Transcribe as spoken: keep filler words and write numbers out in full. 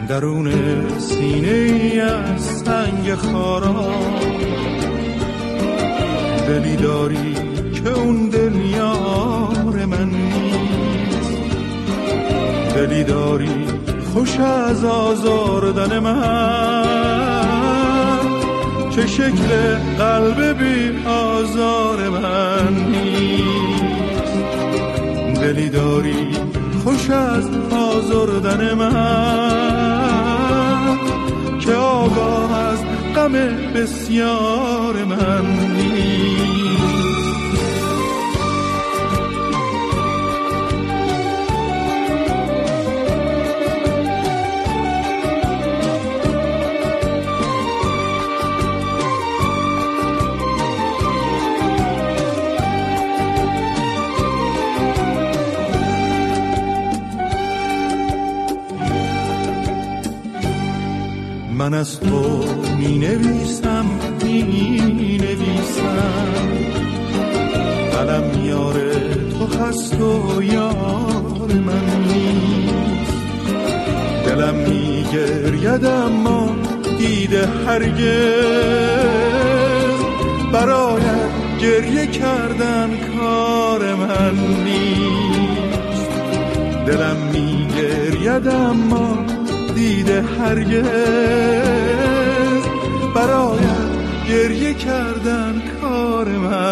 درون سینه ای از سنگ خارا، دلی داری که اون دل یار من نیست، دلی داری خوش از آزاردن من که شکل قلب بی آزار من نیست، دلی داری خوش از آزردن من که آگاه از غم بسیار من نیست. من از تو می نویسم می نویسم، قلم یار تو هست و یار من نیست، دلم می گرید اما دیده هرگز برایت گریه کردن کار من نیست، دلم می گرید اما دیده هرگز برایت گریه کردن کار من